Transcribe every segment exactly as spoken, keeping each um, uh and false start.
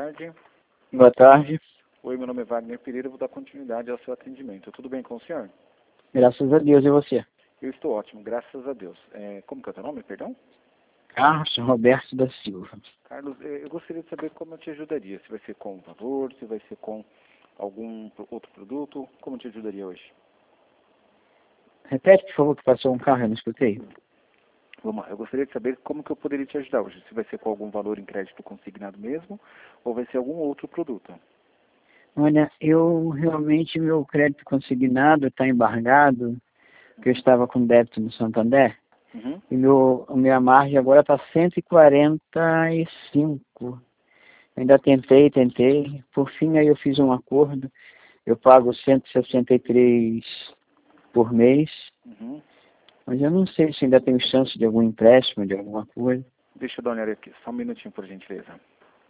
tarde. Boa tarde. Oi, meu nome é Wagner Pereira, vou dar continuidade ao seu atendimento. Tudo bem com o senhor? Graças a Deus, e você? Eu estou ótimo, graças a Deus. É, como que é o teu nome, perdão? Carlos Roberto da Silva. Carlos, é, eu gostaria de saber como eu te ajudaria. Se vai ser com valor, se vai ser com algum pro- outro produto, como eu te ajudaria hoje? Repete, por favor, que passou um carro, eu não escutei. Vamos lá, eu gostaria de saber como que eu poderia te ajudar hoje. Se vai ser com algum valor em crédito consignado mesmo, ou vai ser algum outro produto. Olha, eu realmente, meu crédito consignado está embargado, porque eu estava com débito no Santander, Uhum. e meu, a minha margem agora está cento e quarenta e cinco. Ainda tentei, tentei. Por fim, aí eu fiz um acordo. Eu pago cento e sessenta e três por mês, Uhum. mas eu não sei se ainda tenho chance de algum empréstimo, de alguma coisa. Deixa eu dar uma olhada aqui, só um minutinho, por gentileza.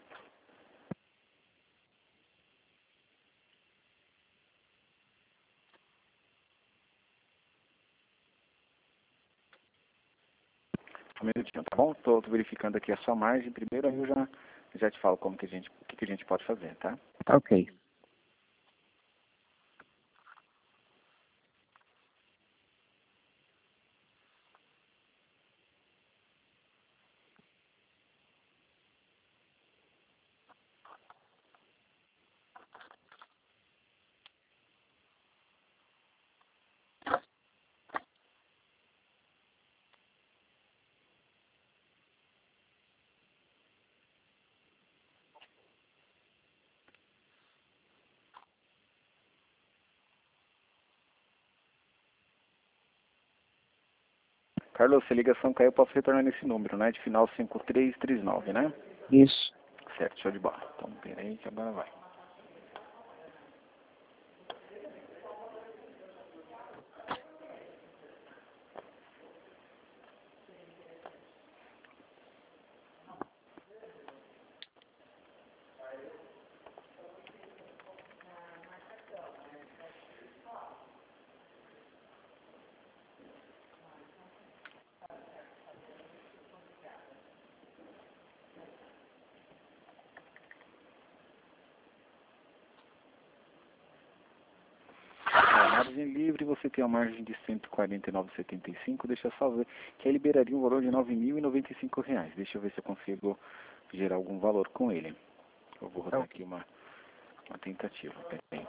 Só um minutinho, tá bom? Estou verificando aqui a sua margem primeiro, aí eu já, já te falo como que a gente, o que, que a gente pode fazer, tá? Tá ok. Carlos, se a ligação cair, eu posso retornar nesse número, né? De final cinco três três nove, né? Isso. Certo, show de bola. Então, peraí que agora vai. A margem livre, você tem a margem de cento e quarenta e nove vírgula setenta e cinco, deixa eu só ver, que aí liberaria um valor de nove mil e noventa e cinco reais. Deixa eu ver se eu consigo gerar algum valor com ele. Eu vou Tá rodar ok. aqui uma, uma tentativa. Peraí.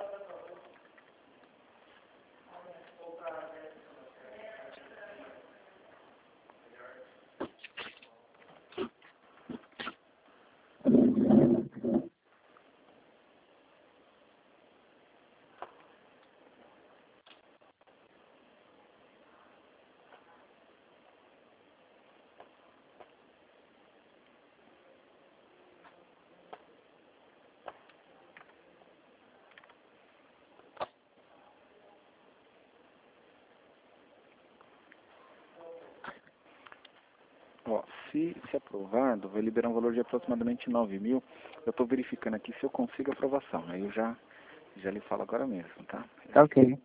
Ó, se, se aprovado, vai liberar um valor de aproximadamente nove mil. Eu estou verificando aqui se eu consigo aprovação. Aí eu já, já lhe falo agora mesmo, tá? Tá ok.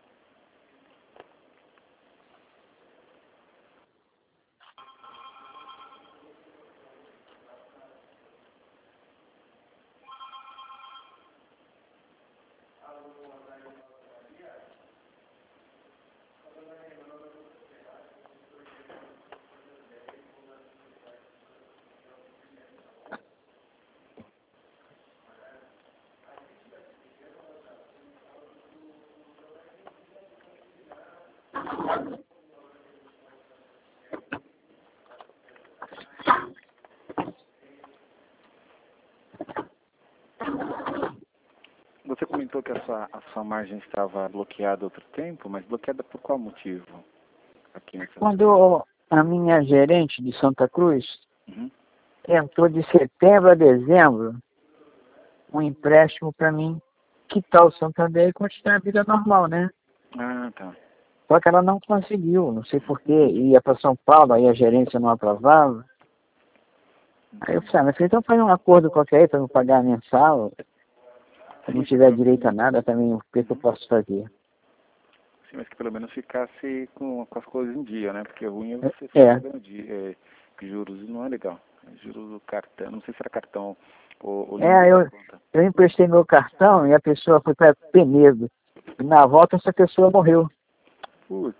Você comentou que a sua, a sua margem estava bloqueada há outro tempo, mas bloqueada por qual motivo? Aqui nessa... Quando a minha gerente de Santa Cruz Uhum. tentou de setembro a dezembro um empréstimo para mim quitar o Santander e continuar a vida normal, né? Ah, tá. Só que ela não conseguiu, não sei porquê, ia para São Paulo, aí a gerência não aprovava. Aí eu falei, ah, mas então faz um acordo qualquer aí para eu pagar mensal. Se não Sim, tiver direito a nada também, o que, que eu posso fazer? sim, mas que pelo menos ficasse com, com as coisas em dia, né? Porque o ruim é você É, ficar é, pagando dia, é, juros, não é legal. Juros do cartão, não sei se era cartão O, o limite É, da eu, conta. eu emprestei meu cartão e a pessoa foi para Penedo. E na volta essa pessoa morreu. Putz.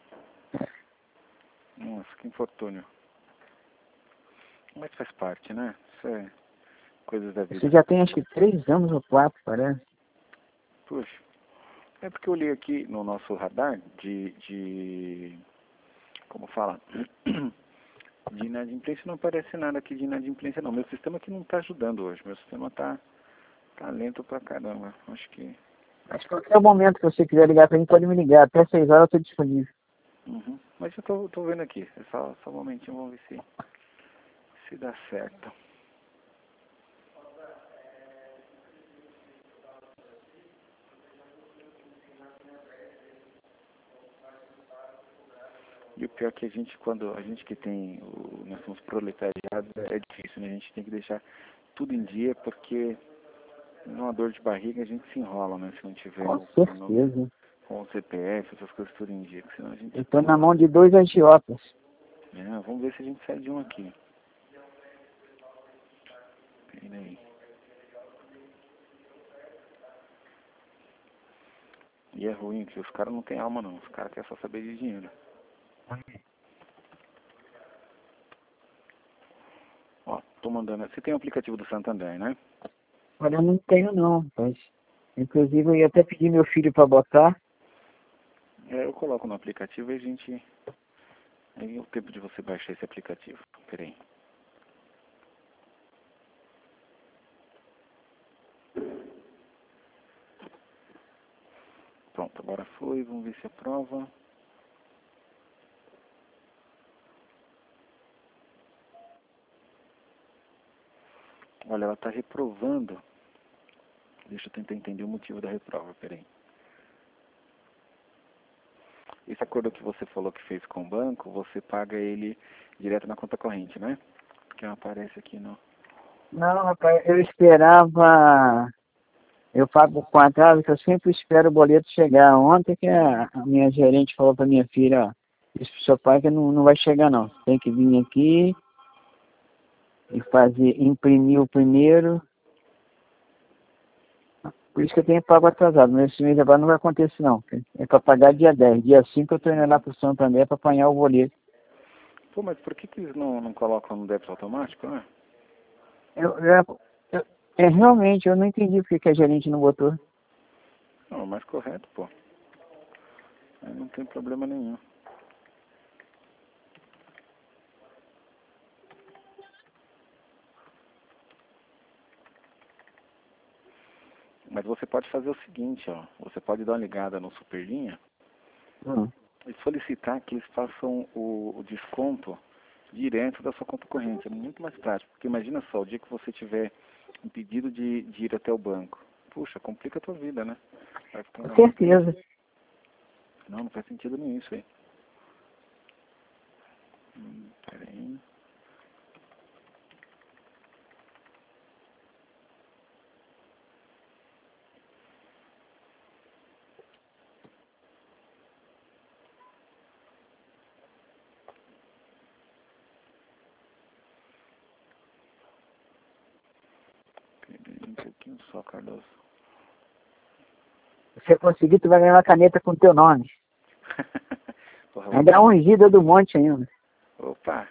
Nossa, que infortúnio. Mas faz parte, né? Isso é coisas da Isso vida. já tem acho que três anos ou quatro, parece. Puxa. É porque eu li aqui no nosso radar de... de como fala? De inadimplência não aparece nada aqui de inadimplência não. Meu sistema aqui não está ajudando hoje. Meu sistema tá, tá lento pra caramba. Acho que... Mas qualquer momento que você quiser ligar para mim, pode me ligar. Até seis horas eu estou disponível. Uhum. Mas eu tô, tô vendo aqui. É só, só um momentinho, vamos ver se, se dá certo. E o pior é que a gente, quando a gente que tem, o, nós somos proletariados, é, é difícil, né? A gente tem que deixar tudo em dia, porque numa dor de barriga a gente se enrola, né? Se não tiver Com o, o nome certeza. com o C P F, essas coisas tudo em dia, porque senão a gente Eu estou na pula. mão de dois agiotas. É, vamos ver se a gente sai de um aqui. Pera aí. E é ruim, que os caras não têm alma não, os caras querem só saber de dinheiro. Ó, tô mandando. Você tem o aplicativo do Santander, né? Olha, eu não tenho não, mas... Inclusive eu ia até pedir meu filho para botar. É, eu coloco no aplicativo e a gente... Aí é o tempo de você baixar esse aplicativo. Pera aí. Pronto, agora foi, vamos ver se aprova. Olha, ela está reprovando. Deixa eu tentar entender o motivo da reprova, peraí. Esse acordo que você falou que fez com o banco, você paga ele direto na conta corrente, né? Que não aparece aqui no... Não, rapaz, eu esperava... Eu pago com atraso, que eu sempre espero o boleto chegar. Ontem que a, a minha gerente falou para minha filha, ó, disse pro seu pai que não, não vai chegar não. Tem que vir aqui e fazer, imprimir o primeiro. Por isso que eu tenho pago atrasado. Mas esse mês agora não vai acontecer não. É para pagar dia dez. Dia cinco eu estou indo lá para o Santander para apanhar o boleto. Pô, mas por que que eles não, não colocam no débito automático, né? Eu, eu, eu, é, realmente, eu não entendi porque que a gerente não botou. Não, é o mais correto, pô. Aí não tem problema nenhum. Mas você pode fazer o seguinte, ó. Você pode dar uma ligada no Superlinha Hum. e solicitar que eles façam o, o desconto direto da sua conta corrente. É muito mais prático, porque imagina só, o dia que você tiver impedido de, de ir até o banco. Puxa, complica a tua vida, né? Vai ficar Com na mão deles. certeza. Não, não faz sentido nenhum isso aí. Hum, peraí. Peraí um pouquinho só, Carlos. Se você conseguir, tu vai ganhar uma caneta com teu nome. Porra, Ainda é vamos... um ungida do monte ainda. Opa!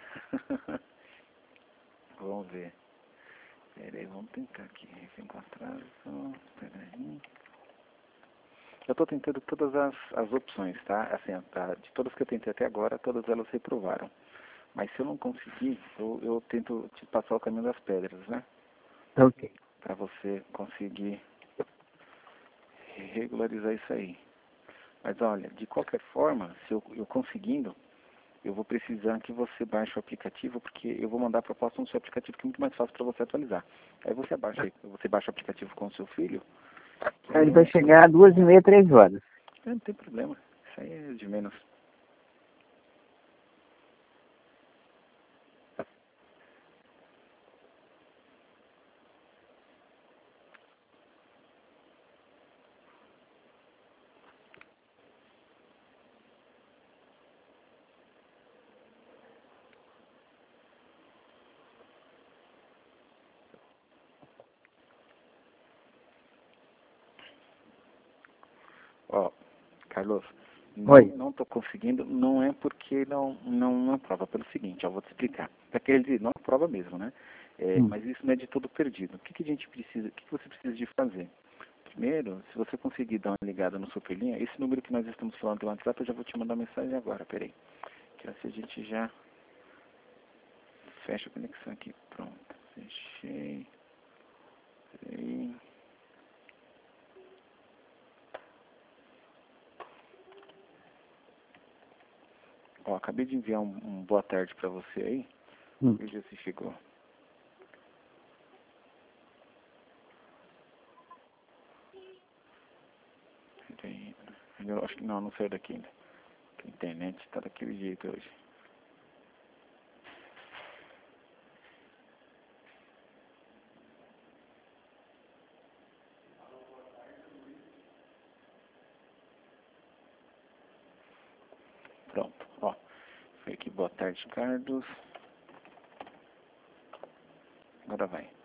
Vamos ver. Peraí, vamos tentar aqui. Vem com atraso. Peraí. Eu estou tentando todas as, as opções, tá? Assim, tá? De todas que eu tentei até agora, todas elas reprovaram. Mas se eu não conseguir, eu, eu tento te passar o caminho das pedras, né? Ok. Para você conseguir regularizar isso aí. Mas olha, de qualquer forma, se eu, eu conseguindo, eu vou precisar que você baixe o aplicativo, porque eu vou mandar a proposta no seu aplicativo, que é muito mais fácil para você atualizar. Aí você baixa, você baixa o aplicativo com o seu filho, que Ele aí vai é, chegar às duas e meia, três horas. é, não tem problema. Isso aí é de menos. Carlos, Oi. não estou conseguindo, não é porque não, não aprova, pelo seguinte, eu vou te explicar. Para querer dizer, não aprova mesmo, né? É, Hum. mas isso não é de todo perdido. O que, que a gente precisa, o que, que você precisa de fazer? Primeiro, se você conseguir dar uma ligada no Superlinha, esse número que nós estamos falando do WhatsApp, eu já vou te mandar mensagem agora, peraí. Que assim a gente já fecha a conexão aqui. Pronto, fechei. Peraí. Ó, acabei de enviar um, um boa tarde para você aí. Hum. Veja se chegou. Peraí. Eu acho que não, não saiu daqui ainda. A internet está daquele jeito hoje. Pronto, ó. Foi aqui, boa tarde, Carlos. Agora vai.